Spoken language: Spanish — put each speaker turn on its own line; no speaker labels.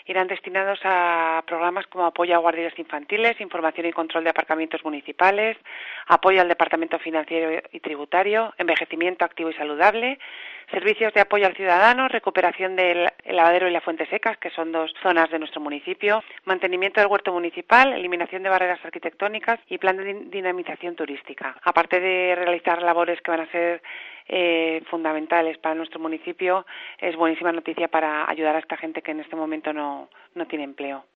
irán destinados a programas como apoyo a guarderías infantiles, información y control de aparcamientos municipales, apoyo al departamento financiero y tributario, envejecimiento activo y saludable, servicios de apoyo al ciudadano, recuperación del lavadero y la fuente secas, que son 2 zonas de nuestro municipio, mantenimiento del huerto municipal, eliminación de barreras arquitectónicas y plan de dinamización turística. Aparte de realizar labores que van a ser fundamentales para nuestro municipio, es buenísima noticia para ayudar a esta gente que en este momento no tiene empleo.